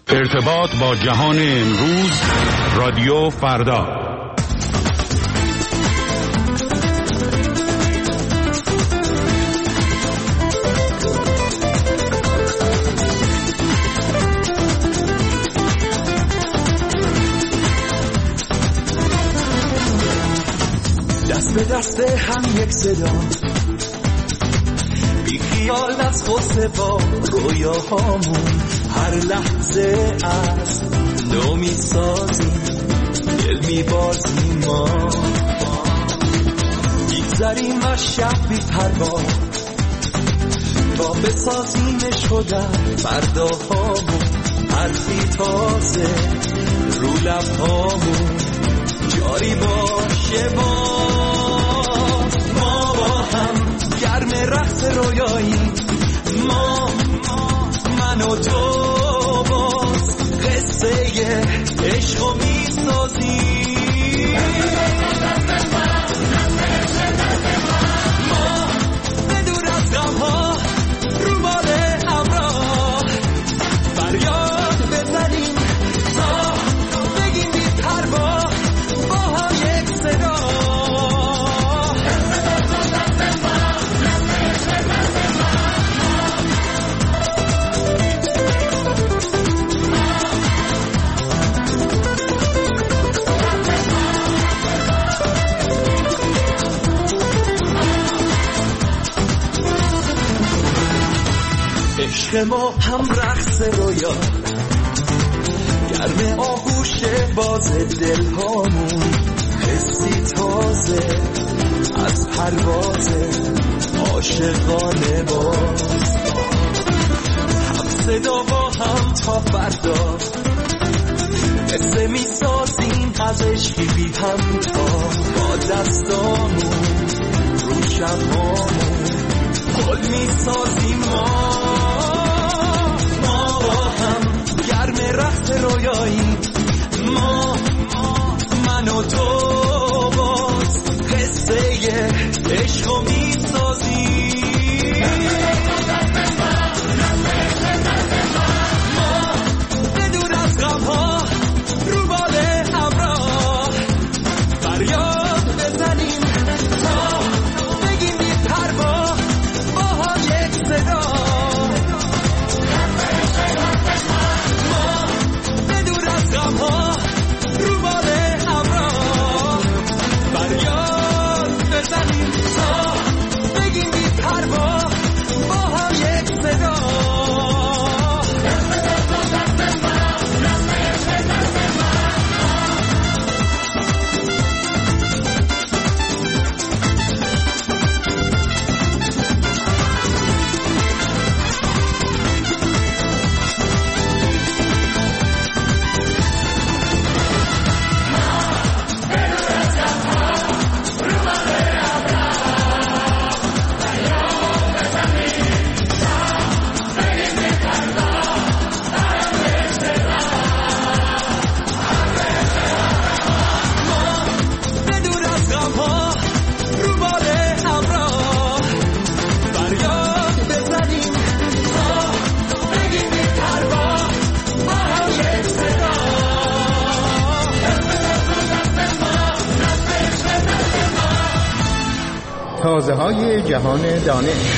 ارتباط با جهان امروز، رادیو فردا. دست به دست هم یک صدا، بی خیال از خود با رویاهامون هر لحظه از نو می‌سازیم، دل می‌بازیم ما، می‌گذریم از شب بی پروا تا بسازیمش در فرداهامون، حرفی تازه رو لب‌هامون جاری باشه باز. ما با هم گرم رقص رویایی، ما من و تو باز قصه عشقو میسازیم. ما بدور از غمها رو بال همراه فریاد بزنیم تا بگیم بی پروا با یک صدا. عشق ما هم رقص رویا، گرم آغوش باز دل هامون، حسی تازه از پرواز عاشقانه باز. هم صدا با هم تا فردا قصه می سازیم از عشقی بی هم تا با دستامون رو شبامون گل می سازیم. ما با هم گرم رقص رویایی، ما من و تو باز قصه عشقو می سازیم. ما بدور از غمها رو بال همراه فریاد بزنیم تا بگیم بی پروا با یک صدا. ما بدور از غمها رو بال همراه فریاد بزنیم تا بگیم بی پروا با یک صدا. تازه‌های جهان دانش.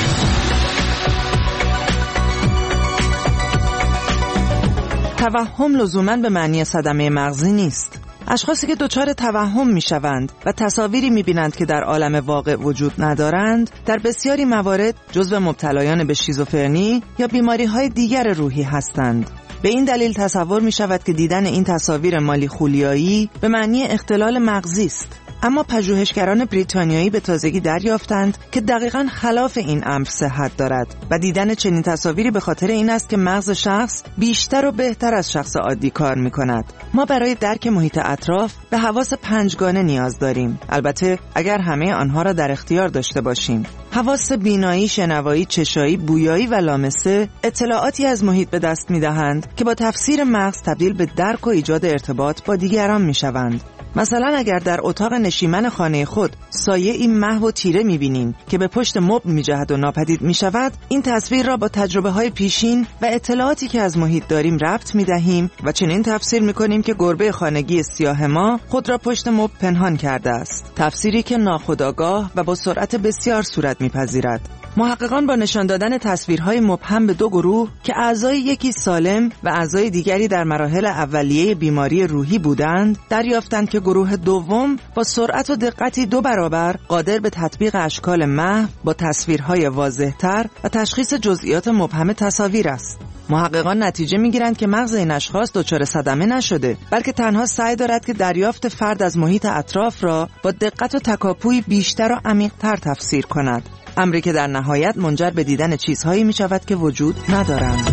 توهم لزوماً به معنی صدمه مغزی نیست. اشخاصی که دچار توهم میشوند و تصاویری میبینند که در عالم واقع وجود ندارند، در بسیاری موارد جزو مبتلایان به شیزوفرنی یا بیماری‌های دیگر روحی هستند. به این دلیل تصور میشود که دیدن این تصاویر مالیخولیایی به معنی اختلال مغزی است. اما پژوهشگران بریتانیایی به تازگی دریافتند که دقیقاً خلاف این امر صحت دارد و دیدن چنین تصاویری به خاطر این است که مغز شخص بیشتر و بهتر از شخص عادی کار می‌کند. ما برای درک محیط اطراف به حواس پنجگانه نیاز داریم، البته اگر همه آنها را در اختیار داشته باشیم. حواس بینایی، شنوایی، چشایی، بویایی و لامسه اطلاعاتی از محیط به دست می‌دهند که با تفسیر مغز تبدیل به درک و ایجاد ارتباط با دیگران می‌شوند. مثلا اگر در اتاق نشیمن خانه خود سایه این محو و تیره می‌بینیم که به پشت مبل می‌جهد و ناپدید می‌شود، این تصویر را با تجربه‌های پیشین و اطلاعاتی که از محیط داریم ربط می‌دهیم و چنین تفسیر می‌کنیم که گربه خانگی سیاه ما خود را پشت مبل پنهان کرده است. تفسیری که ناخودآگاه و با سرعت بسیار صورت می‌پذیرد. محققان با نشان دادن تصویرهای مبهم به دو گروه که اعضای یکی سالم و اعضای دیگری در مراحل اولیه بیماری روحی بودند، دریافتند که گروه دوم با سرعت و دقتی 2 برابر قادر به تطبیق اشکال محو با تصویرهای واضح‌تر و تشخیص جزئیات مبهم تصاویر است. محققان نتیجه می‌گیرند که مغز این اشخاص دچار صدمه نشده، بلکه تنها سعی دارد که دریافت فرد از محیط اطراف را با دقت و تکاپوی بیشتر و عمیق‌تر تفسیر کند. امری که در نهایت منجر به دیدن چیزهایی می شود که وجود ندارند.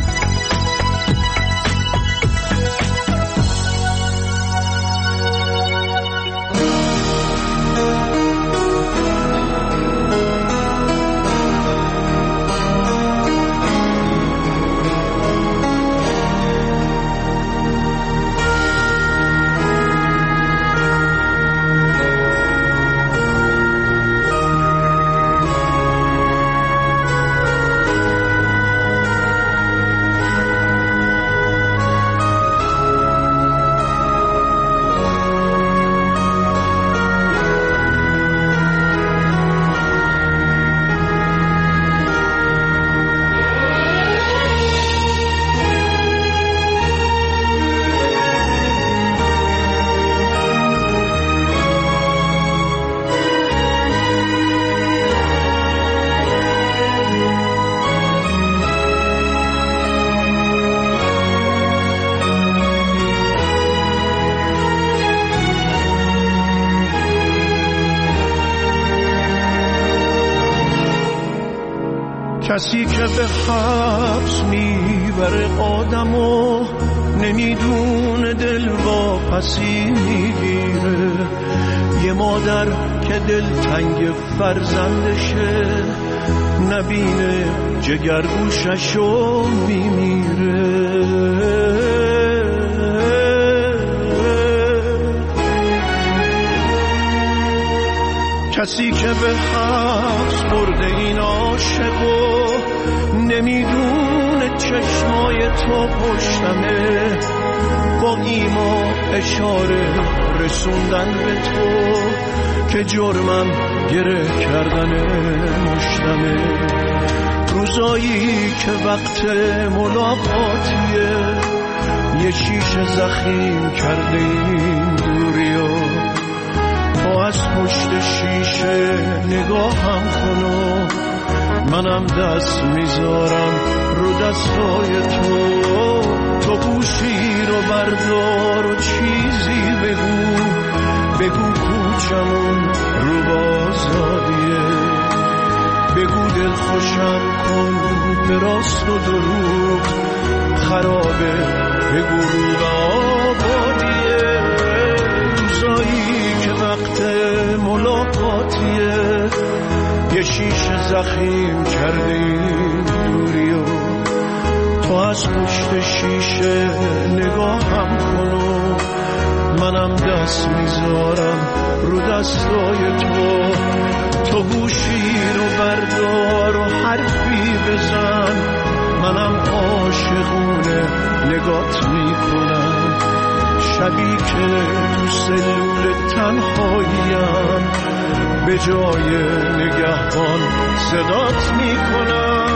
کسی که به حبس میبره آدمو نمیدونه دل واپسی میگیره. یه مادر که دلتنگ فرزندشه نبینه جگرگوششو میمیره. کسی که به حبس برده این عاشقو نمیدونه چشمای تو پشتمه، با ایما اشاره رسوندن به تو که جرمم گره کردن مشتمه. روزایی که وقت ملاقاتیه یه شیشه زخیم کرده این دوریو، تو از پشت شیشه نگاهم کنو منم دست میذارم رو دستای تو. تو گوشی رو بردار و چیزی بگو کوچمون رو بازادیه. بگو دل خوشم کن به راست و دروغ خرابه، بگو رو به آبادیه. روزایی که وقت ملاقاتیه یه شیشه زخیم کرده این دوریو، تو از پشت شیشه نگاهم کنو منم دست میذارم رو دستای تو. تو گوشی رو بردار و حرفی بزن منم عاشقونه نگات میکنم. شبی که تو سلول تنهاییم به جای نگهبان صدات میکنم.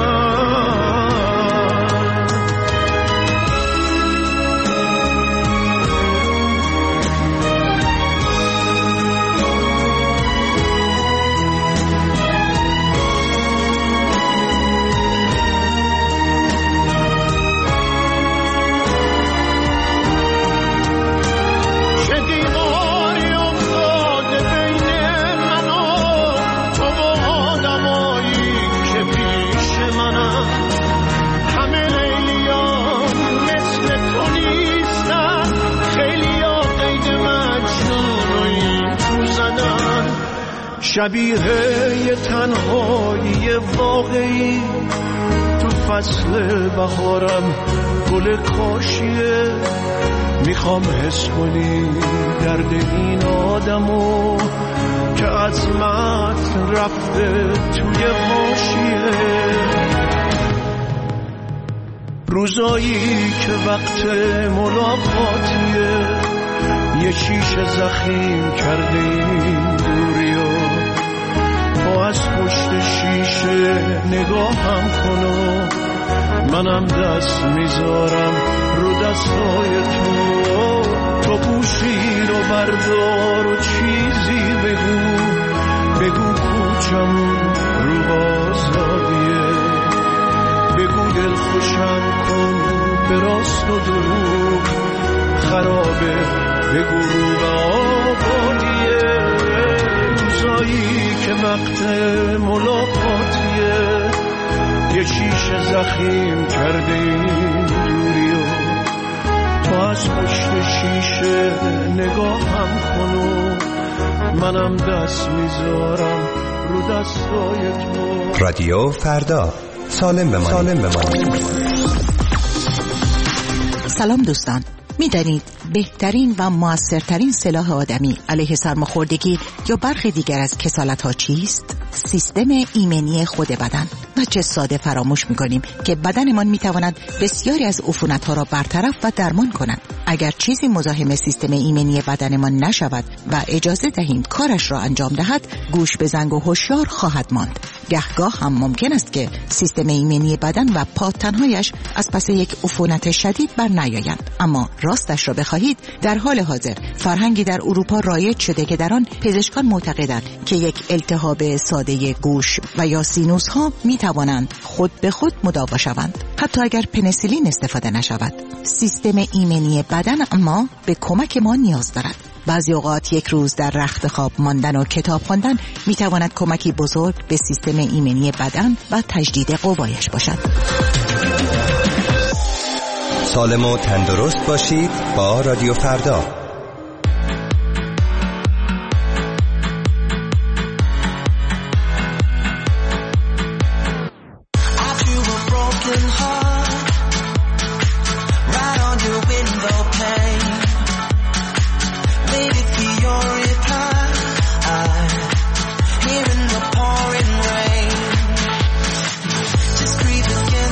شبیه یه تنهایی واقعی تو فصل بهارم گل کاشیه، میخوام حس کنی درد این آدمو که عظمت رفته توی حاشیه. روزایی که وقت ملاقاتیه یه شیشه زخیم کرده این دوریو، تو از پشت شیشه نگاهم کن و منم دست میذارم رو دستای تو گوشی رو بردار و چیزی بگو کوچمون رو آزادیه، بگو دل خوشم کن به راست و دروغ خرابه، بگو رو آبادیه. روزایی که وقت ملاقاتیه یه شیشه زخیم کرده این دوریو، تو از پشت شیشه نگاهم کن و منم دست میذارم رو دستای تو. رادیو فردا، سالم بمانید. سلام دوستان، می‌دانید بهترین و موثرترین سلاح آدمی علیه سرماخوردگی یا برخی دیگر از کسالت‌ها چیست؟ سیستم ایمنی خود بدن. و چه ساده فراموش می‌کنیم که بدنمان می‌تواند بسیاری از عفونت‌ها را برطرف و درمان کند. اگر چیزی مزاحم سیستم ایمنی بدنمان نشود و اجازه دهیم کارش را انجام دهد، گوش به زنگ و هوشیار خواهد ماند. گهگاه هم ممکن است که سیستم ایمنی بدن و پاتن‌هایش از پس یک عفونت شدید بر نیایند. اما راستش را بخواهید، در حال حاضر فرهنگی در اروپا رایج شده که در آن پزشکان معتقدند که یک التهاب ساده گوش و یا سینوس ها می توانند خود به خود مداوا شوند، حتی اگر پنیسیلین استفاده نشود. سیستم ایمنی بدن اما به کمک ما نیاز دارد. بعضی اوقات یک روز در رخت خواب ماندن و کتاب خواندن می تواند کمکی بزرگ به سیستم ایمنی بدن و تجدید قوایش باشد. سالم و تندرست باشید با رادیو فردا.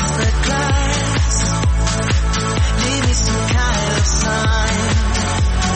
Sign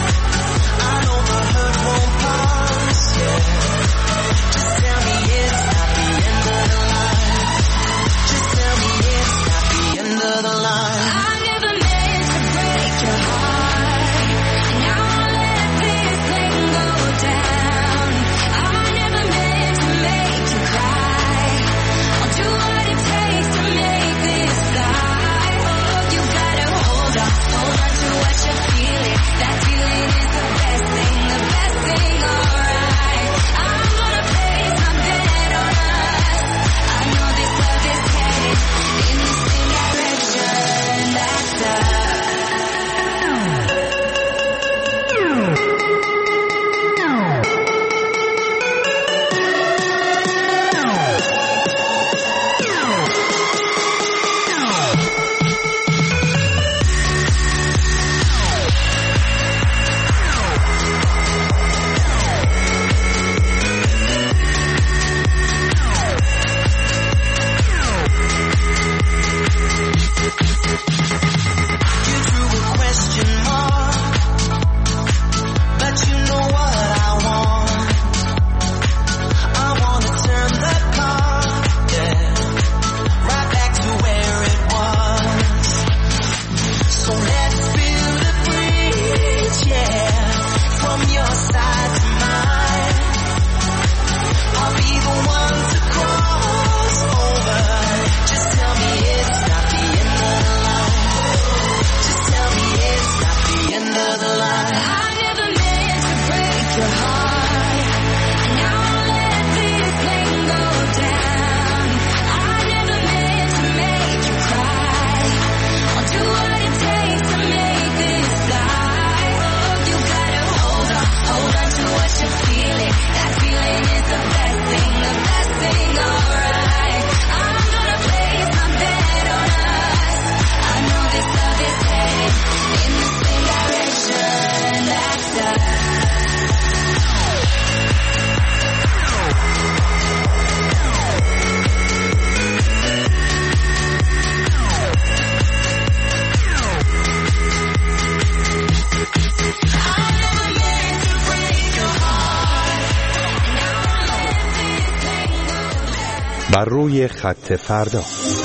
بر روی خط فردا.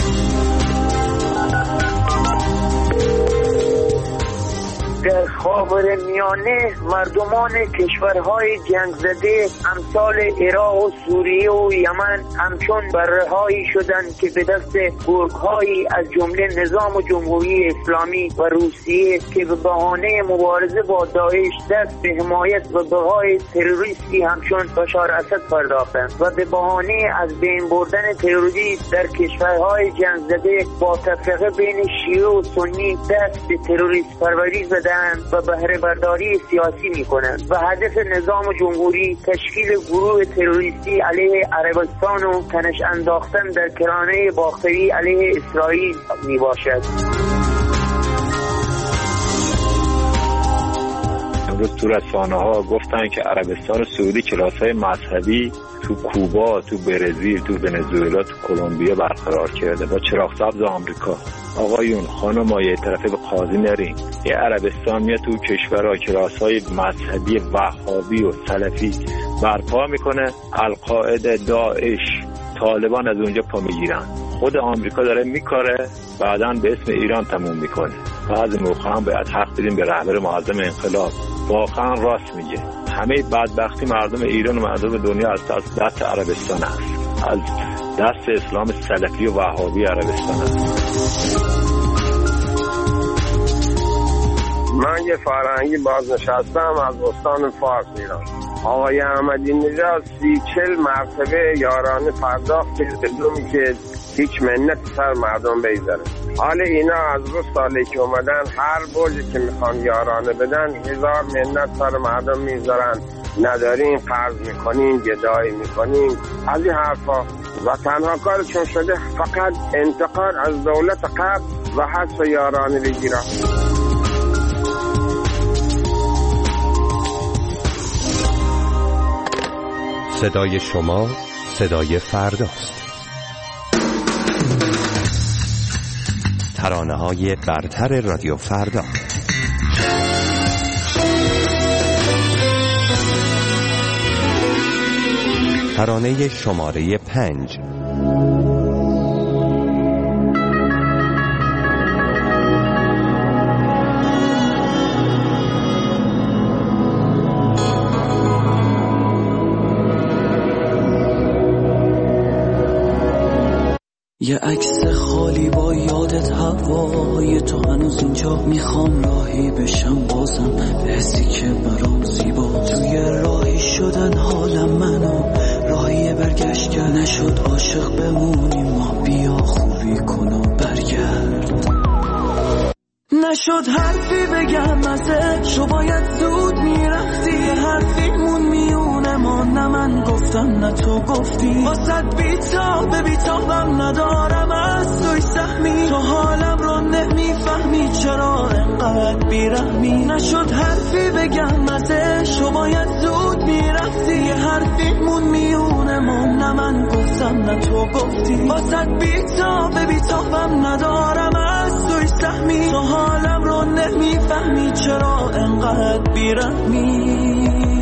در خاورمیانه مردمان کشورهای جنگ زده امثال عراق و سوریه و یمن همچون برهایی شدند که به دست گرگ‌هایی از جمله نظام جمهوری اسلامی و روسیه که به بهانه مبارزه با داعش دست به حمایت و بقای تروریستی همچون بشار اسد پرداختند و به بهانه از بین بردن تروریسم در کشورهای جنگ زده با تفرقه بین شیعه و سنی دست به تروریست پروری زدند و بهره برداری سیاسی می‌کنند و هدف نظام جمهوری تشکیل گروه تروریستی علیه عربستان و تنش انداختن در کرانه باختری علیه اسرائیل میباشد. امروز تو رسانه‌ها گفتن که عربستان سعودی کلاس‌های مذهبی تو کوبا، تو برزیل، تو ونزوئلا، تو کلمبیا برقرار کرده با چراغ سبز آمریکا. آقایون خانم‌ها یه طرفه به قاضی نرین. یه عربستان میاد تو کشورها کلاس‌های مذهبی وهابی و سلفی برپا میکنه، القاعده، داعش، طالبان از اونجا پا میگیرن. خود آمریکا داره میکاره، بعداً به اسم ایران تموم میکنه. بعضی موقع هم باید حق بدیم به رهبر معظم انقلاب. واقعا راست میگه. همه بدبختی مردم ایران و مردم دنیا از دست عربستان است، از دست اسلام سلفی و وهابی عربستان است. من یه فرهنگی بازنشستم از استان فارس ایران. آقای احمدی نژاد 30-40 مرتبه یارانه پرداخت بدون که هیچ منت سر مردم بگذاره. حالا اینا از روز سالی که اومدن هر برجی که میخوان یارانه بدن 1000 منت سر مردم میذارن. نداریم، قرض میکنیم، گدایی میکنیم، از این حرفا. و تنها کارشون شده فقط انتقاد از دولت قبل و حذف یارانه بگیرن. صدای شما صدای فرداست. ترانه‌های برتر رادیو فردا. ترانه شماره 5. یه عکس خالی با یادت هوای تو هنوز اینجا، میخوام راهی بشم بازم به حسی که برام زیبا. توی راهی شدن حالم منو راهی برگشت نشد، عاشق بمونیم ما، بیا خوبی کن و برگرد. نشد حرفی بگم ازش، باید زود میرفتی، حرفیمون میونه ما، نه من گفتم نه تو گفتی. واسد بیتابم ندارم از توی سهمی، تو حالم رو نمیفهمی چرا انقدر بیرحمی. نشد حرفی بگم ازش، باید زود میرفتی، حرفیمون میونه ما، نه من گفتم نه تو گفتی. واسد بیتابم ندارم از توی سهمی، تو حالم رو نمیفهمی چرا انقدر بیرحمی.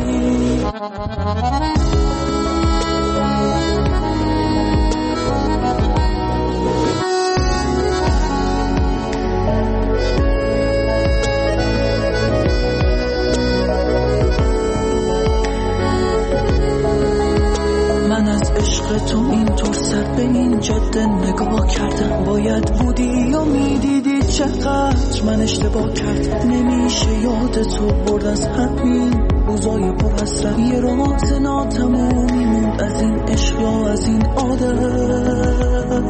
من از عشق تو اینطور سر به این جاده نگاه کردم، باید بودی و میدیدی چقدر من اشتباه کردم. نمیشه یاد تو برد از همین روزای پر حسرت، یه راز ناتمومی موند از این عشق یا از این عادت.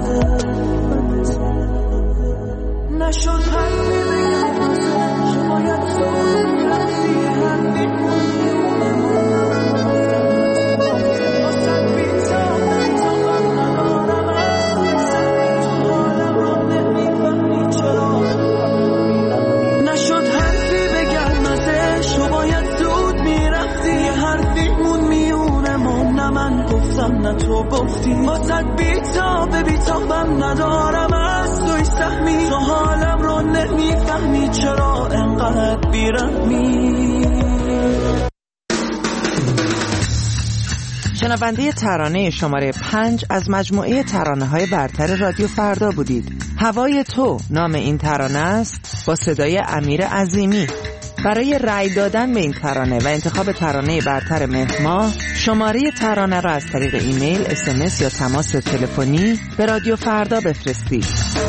نشد حرفی بگم ازش، باید زود میرفتی، حرفی نه تو گفتی. واسد بیتابم ندارم از توی سهمی، تو حالم رو نمیفهمی چرا انقدر بیرحمی. شنونده ترانه شماره 5 از مجموعه ترانه‌های برتر رادیو فردا بودید. هوای تو نام این ترانه است با صدای امیر عظیمی. برای رأی دادن به این ترانه و انتخاب ترانه برتر مهر ماه، شماره ترانه را از طریق ایمیل، SMS یا تماس تلفنی به رادیو فردا بفرستید.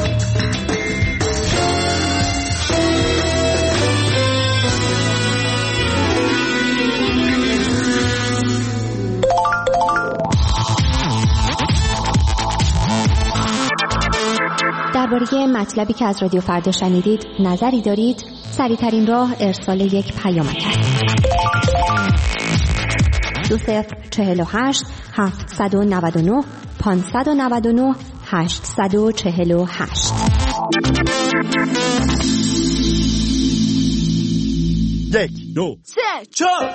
درباره مطلبی که از رادیو فردا شنیدید نظری دارید؟ سریع‌ترین راه ارسال یک پیامک است. 2048 799 599 848. 1 2 3 4.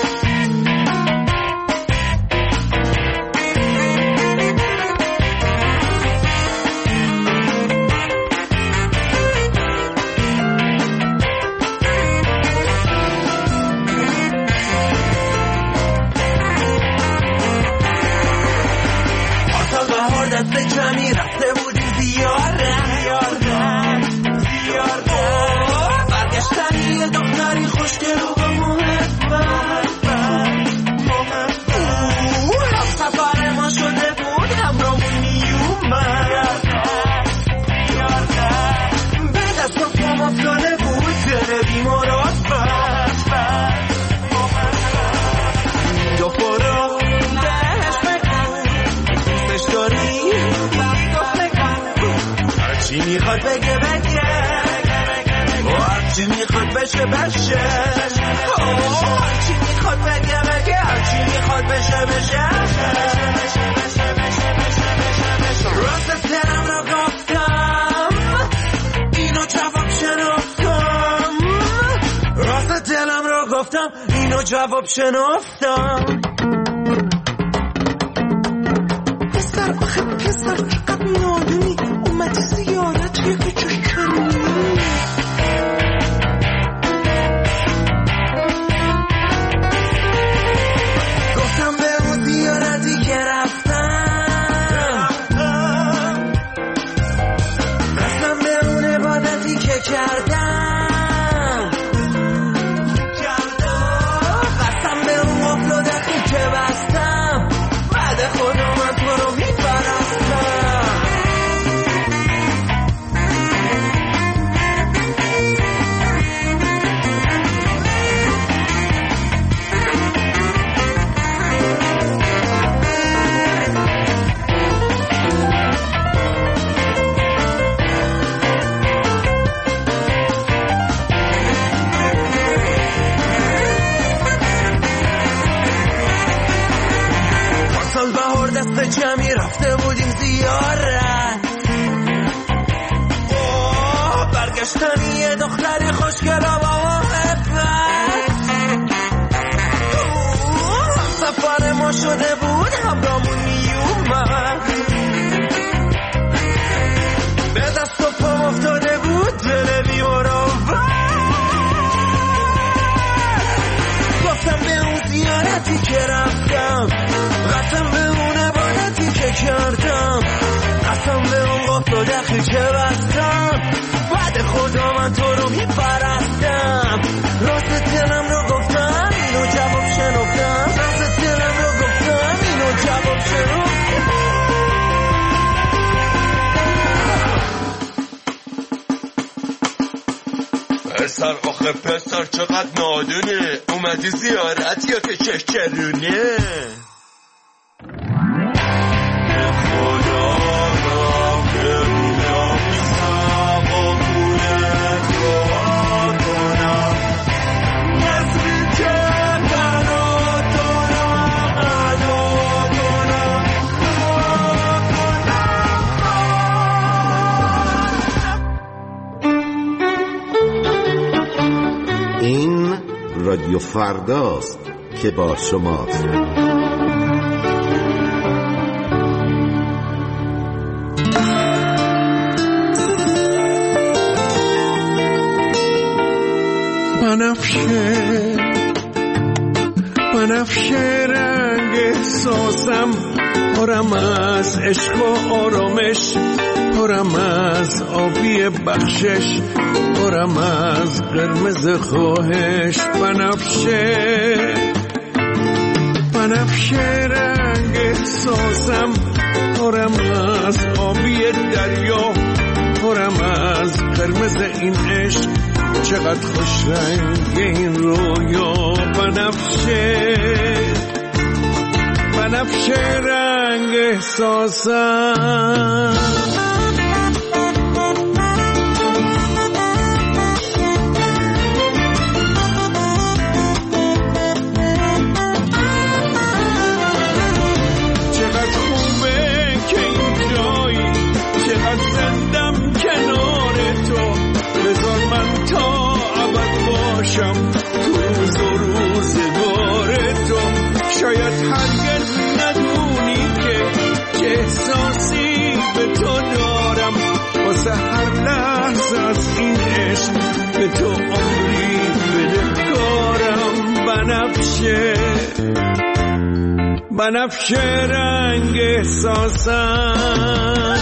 کمی رفته بودیم زیارت برگشتن یه دختری خوشگل و با محبت هم سفر ما شده بود همرامون میومد به دست و پام افتاده بود دل بیمارات دو فرو بهش بگو دوستش داری هرچی میخواد بگه هرچی میخواد بشه هرچی میخواد بگه هرچی میخواد بشه راست دلم رو گفتم اینو جواب شنفتم راست دلم رو گفتم اینو جواب شنفتم پسر چقدر نادونی اومدی زیارت یکی چوش کنی گفتم به اون زیارتی که رفتم قسم به اون عبادتی که کردم قسم به اون قفل و دخی که بستم بعد خودم من تو رو جمعی رفته بودیم زیارت برگشتن یه دختری خوشگل و با محبت سفر ما شده بود همرامون میومد به دست و پام افتاده بود دل بیمارم گفتم به اون زیارتی که رفتم قسم به اون عبادتی که کردم قسم به اون قفل و دخی که بستم بعد خدا من تو رو میپرستم راست دلم رو گفتم اینو جواب شنفتم راست دلم رو گفتم اینو جواب شنفتم پسر آخه پسر چقدر نادونه اومدی زیارت یا که شکرونه این رادیو فرداست که با شماست. بنفشه رنگ احساسم، پرم از عشق و آرامش، پرم از آبی بخشش، پرم از قرمز خواهش. بنفشه رنگ احساسم، پرم از آبی دریا، پرم از قرمز این عشق، چقدر خوش رنگ این رویا. بنفشه رنگ احساسم. تو روزگار تو شاید هرگز ندونی که چه احساسی به تو دارم، واسه هر لحظه از این عشق به تو عمری بدهکارم. بنفشه رنگ احساسم.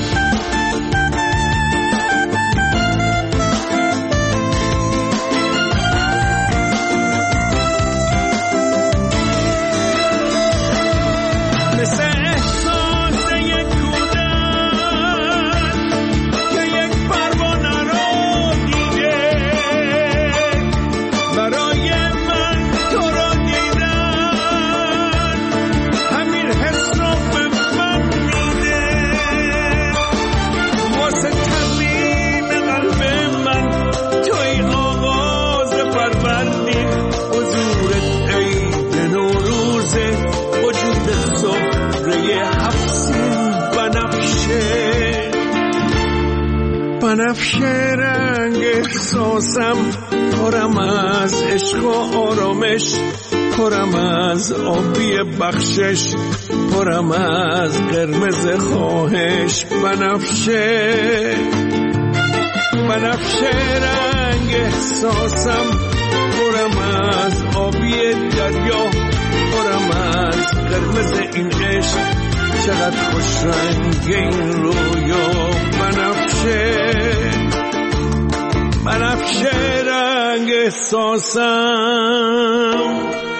بنفشه رنگ احساسم، پرم از عشق و آرامش، پرم از آبی بخشش، پرم از قرمز خواهش. بنفشه رنگ احساسم، پرم از آبی دریا، پرم از قرمز این عشق، چقدر خوش رنگ این رویا. بنفشه رنگ احساسم.